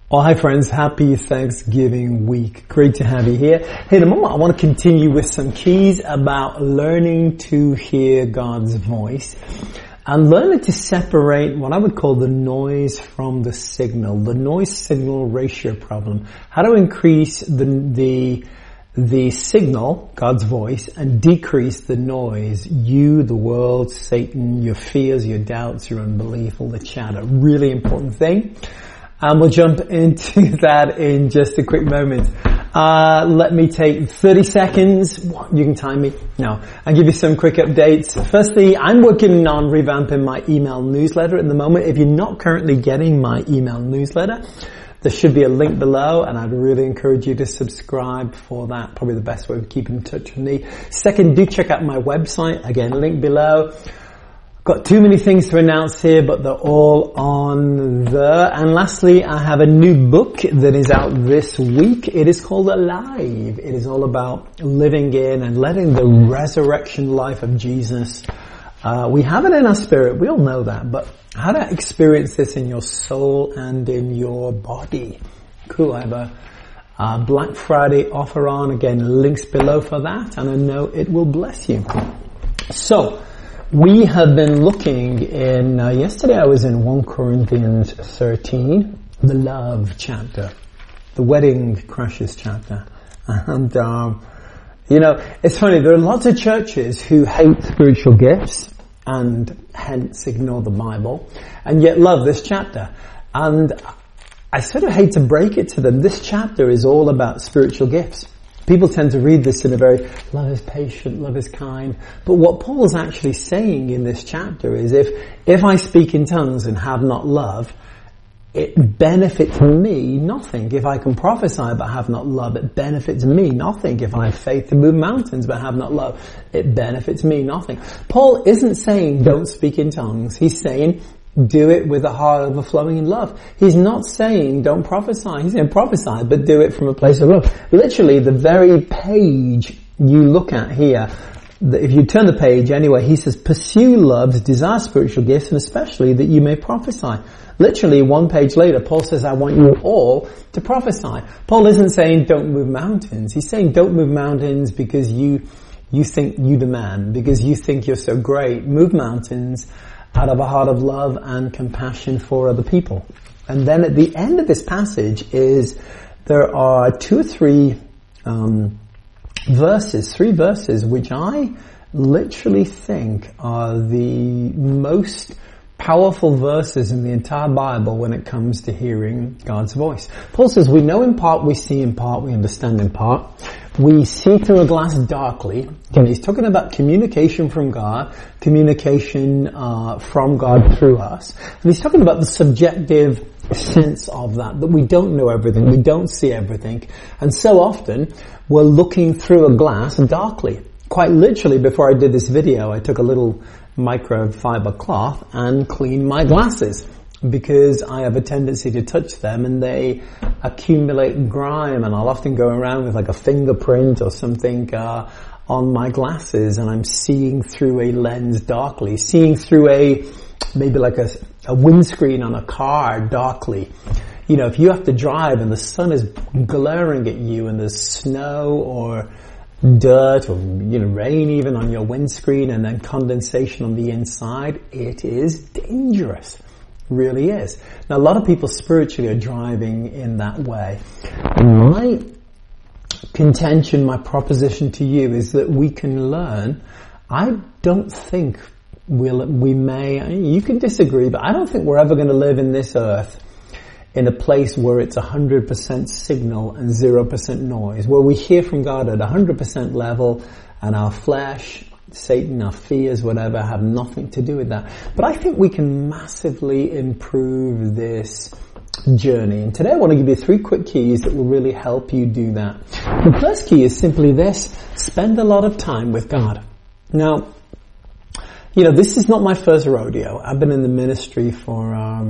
Oh, hi friends, happy Thanksgiving week. Great to have you here. Hey, in a moment I want to continue with some keys about learning to hear God's voice and learning to separate what I would call the noise from the signal, the noise-signal ratio problem. How to increase the signal, God's voice, and decrease the noise, you, the world, Satan, your fears, your doubts, your unbelief, all the chatter. Really important thing. And we'll jump into that in just a quick moment. Let me take 30 seconds. You can time me. No. I'll give you some quick updates. Firstly, I'm working on revamping my email newsletter at the moment. If you're not currently getting my email newsletter, there should be a link below, and I'd really encourage you to subscribe for that. Probably the best way of keeping in touch with me. Second, do check out my website. Again, link below. Got too many things to announce here, but they're all on there. And lastly, I have a new book that is out this week. It is called Alive. It is all about living in and letting the resurrection life of Jesus. We have it in our spirit. We all know that, but how to experience this in your soul and in your body. Cool. I have a Black Friday offer on. Again, links below for that, and I know it will bless you. So, we have been looking in, yesterday I was in 1 Corinthians 13, the love chapter, the wedding crushes chapter. And, it's funny, there are lots of churches who hate spiritual gifts and hence ignore the Bible and yet love this chapter. And I sort of hate to break it to them. This chapter is all about spiritual gifts. People tend to read this in a very, love is patient, love is kind. But what Paul's actually saying in this chapter is if I speak in tongues and have not love, it benefits me nothing. If I can prophesy but have not love, it benefits me nothing. If I have faith to move mountains but have not love, it benefits me nothing. Paul isn't saying don't speak in tongues. He's saying do it with a heart overflowing in love. He's not saying don't prophesy. He's saying prophesy, but do it from a place of love. Literally, the very page you look at here, if you turn the page anyway, he says, pursue love, desire spiritual gifts, and especially that you may prophesy. Literally, one page later, Paul says, I want you all to prophesy. Paul isn't saying don't move mountains. He's saying don't move mountains because you think you the man, because you think you're so great. Move mountains out of a heart of love and compassion for other people. And then at the end of this passage there are 2 or 3 verses, which I literally think are the most powerful verses in the entire Bible when it comes to hearing God's voice. Paul says, we know in part, we see in part, we understand in part. We see through a glass darkly. Again, he's talking about communication from God, communication from God through us. And he's talking about the subjective sense of that we don't know everything, we don't see everything. And so often, we're looking through a glass darkly. Quite literally, before I did this video, I took a little microfiber cloth and cleaned my glasses because I have a tendency to touch them and they accumulate grime, and I'll often go around with like a fingerprint or something on my glasses, and I'm seeing through a lens darkly, seeing through maybe like a windscreen on a car darkly. You know, if you have to drive and the sun is glaring at you and there's snow or dirt or rain even on your windscreen and then condensation on the inside, it is dangerous. Really is. Now, a lot of people spiritually are driving in that way. And my contention, my proposition to you is that we can learn. I don't think we may, you can disagree, but I don't think we're ever going to live in this earth in a place where it's 100% signal and 0% noise, where we hear from God at 100% level and our flesh, Satan, our fears, whatever, have nothing to do with that. But I think we can massively improve this journey. And today I want to give you 3 quick keys that will really help you do that. The first key is simply this: spend a lot of time with God. Now, this is not my first rodeo. I've been in the ministry for,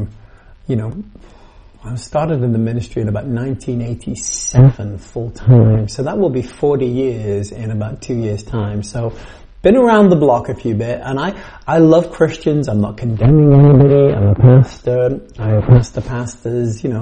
I started in the ministry in about 1987 full time. So that will be 40 years in about 2 years time. So been around the block a few bit, and I love Christians. I'm not condemning anybody. I'm a pastor. I pastor pastors,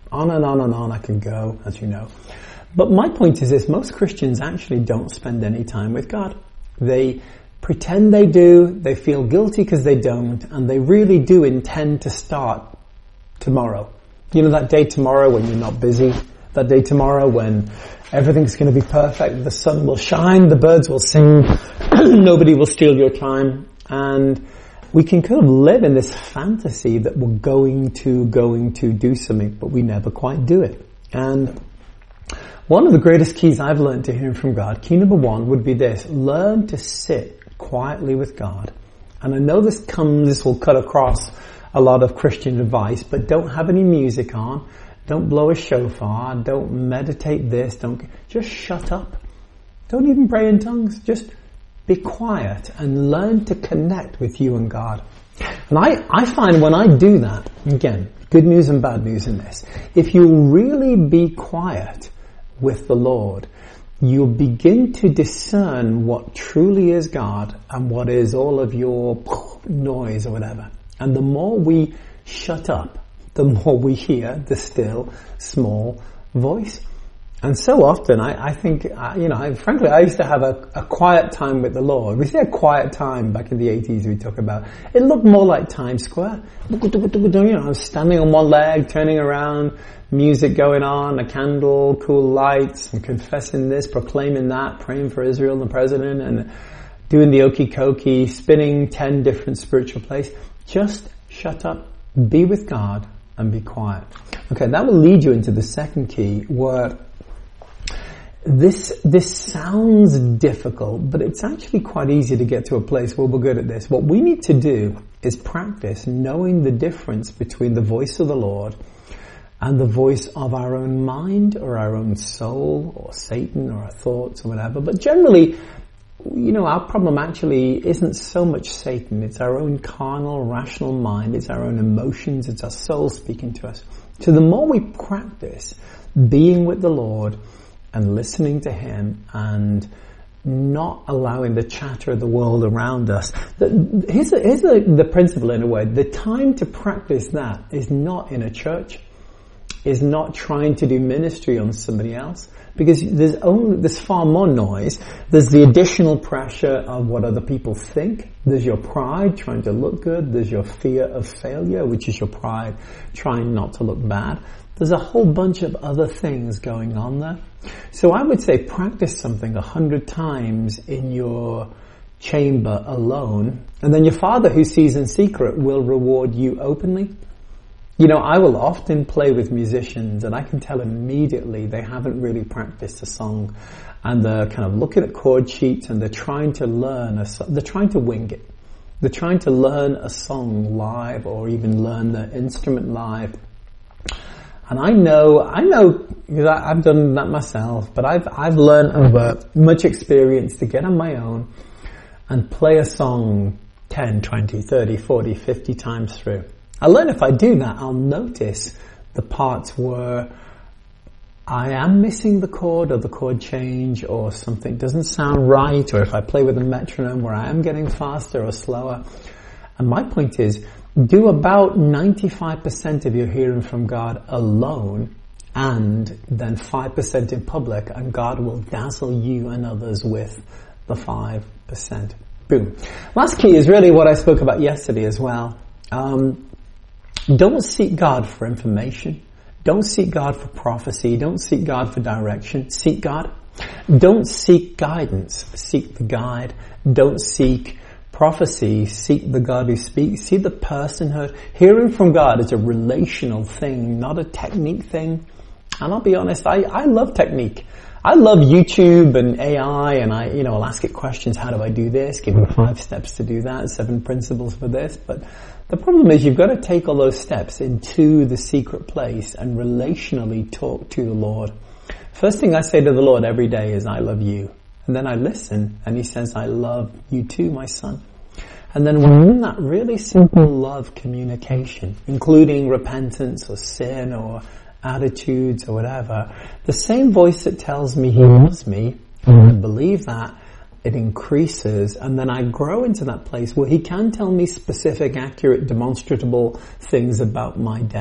On and on and on I can go, as you know. But my point is this, most Christians actually don't spend any time with God. They pretend they do, they feel guilty because they don't, and they really do intend to start tomorrow. You know that day tomorrow when you're not busy? That day tomorrow when everything's going to be perfect, the sun will shine, the birds will sing, nobody will steal your time, and we can kind of live in this fantasy that we're going to do something, but we never quite do it. And one of the greatest keys I've learned to hearing from God, key number 1 would be this: learn to sit quietly with God. And I know this will cut across a lot of Christian advice, but don't have any music on, don't blow a shofar, don't meditate this, just shut up. Don't even pray in tongues, just be quiet and learn to connect with you and God. And I find when I do that, again, good news and bad news in this, if you really be quiet with the Lord, you'll begin to discern what truly is God and what is all of your noise or whatever. And the more we shut up, the more we hear the still, small voice. And so often, I think, frankly, I used to have a quiet time with the Lord. We say a quiet time back in the 80s we talk about. It looked more like Times Square. I was standing on one leg, turning around, music going on, a candle, cool lights, and confessing this, proclaiming that, praying for Israel and the president, and doing the okie dokie, spinning 10 different spiritual plays. Just shut up, be with God, and be quiet. Okay, that will lead you into the second key, where this sounds difficult, but it's actually quite easy to get to a place where we're good at this. What we need to do is practice knowing the difference between the voice of the Lord and the voice of our own mind or our own soul or Satan or our thoughts or whatever. But generally, our problem actually isn't so much Satan. It's our own carnal, rational mind. It's our own emotions. It's our soul speaking to us. So the more we practice being with the Lord and listening to Him and not allowing the chatter of the world around us. Here's the principle in a way. The time to practice that is not in a church, is not trying to do ministry on somebody else, because there's far more noise. There's the additional pressure of what other people think. There's your pride trying to look good. There's your fear of failure, which is your pride trying not to look bad. There's a whole bunch of other things going on there. So I would say practice something 100 times in your chamber alone, and then your Father who sees in secret will reward you openly. I will often play with musicians and I can tell immediately they haven't really practiced a song, and they're kind of looking at chord sheets and they're trying to learn they're trying to wing it. They're trying to learn a song live or even learn the instrument live. And I know, because I've done that myself, but I've learned over much experience to get on my own and play a song 10, 20, 30, 40, 50 times through. I learn if I do that, I'll notice the parts where I am missing the chord or the chord change or something doesn't sound right, or if I play with a metronome where I am getting faster or slower. And my point is, do about 95% of your hearing from God alone and then 5% in public, and God will dazzle you and others with the 5%. Boom. Last key is really what I spoke about yesterday as well. Don't seek God for information. Don't seek God for prophecy. Don't seek God for direction. Seek God. Don't seek guidance. Seek the guide. Don't seek prophecy. Seek the God who speaks. See the personhood. Hearing from God is a relational thing, not a technique thing. And I'll be honest, I love technique. I love YouTube and AI, and I'll ask it questions. How do I do this? Give me 5 steps to do that, 7 principles for this. But the problem is you've got to take all those steps into the secret place and relationally talk to the Lord. First thing I say to the Lord every day is, I love you. And then I listen, and He says, I love you too, my son. And then we're in that really simple love communication, including repentance or sin or attitudes or whatever, the same voice that tells me He loves me, and I believe that, it increases, and then I grow into that place where He can tell me specific, accurate, demonstrable things about my day.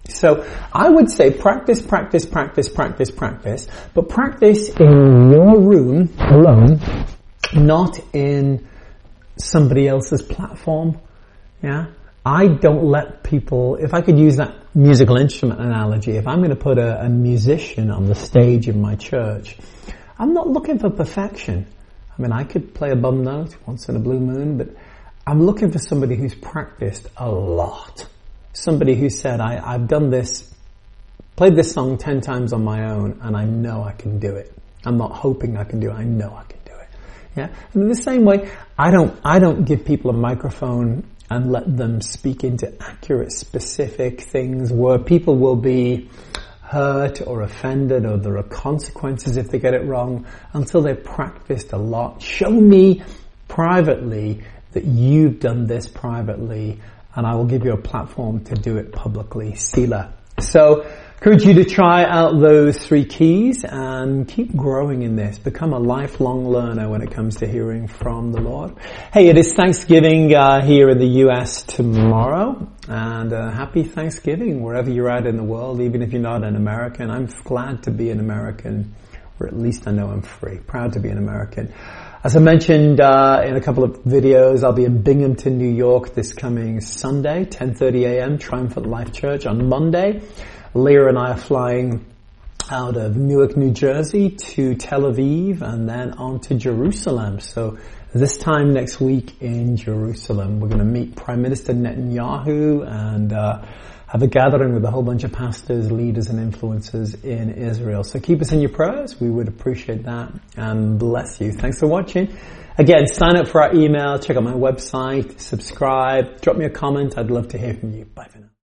So I would say practice, practice, practice, practice, practice, but practice in your room alone, not in somebody else's platform. Yeah. I don't let people, if I could use that musical instrument analogy, if I'm going to put a musician on the stage in my church, I'm not looking for perfection. I mean, I could play a bum note once in a blue moon, but I'm looking for somebody who's practiced a lot. Somebody who said, I've done this, played this song 10 times on my own, and I know I can do it. I'm not hoping I can do it, I know I can do it. Yeah? And in the same way, I don't give people a microphone and let them speak into accurate, specific things where people will be hurt or offended, or there are consequences if they get it wrong, until they've practiced a lot. Show me privately that you've done this privately, and I will give you a platform to do it publicly. Sila. So, encourage you to try out those 3 keys and keep growing in this. Become a lifelong learner when it comes to hearing from the Lord. Hey, it is Thanksgiving here in the US tomorrow, and happy Thanksgiving wherever you're at in the world, even if you're not an American. I'm glad to be an American, or at least I know I'm free. Proud to be an American. As I mentioned in a couple of videos, I'll be in Binghamton, New York this coming Sunday, 10:30 a.m., Triumphant Life Church. On Monday, Leah and I are flying out of Newark, New Jersey to Tel Aviv and then on to Jerusalem. So this time next week in Jerusalem, we're going to meet Prime Minister Netanyahu and have a gathering with a whole bunch of pastors, leaders and influencers in Israel. So keep us in your prayers. We would appreciate that, and bless you. Thanks for watching. Again, sign up for our email, check out my website, subscribe, drop me a comment. I'd love to hear from you. Bye for now.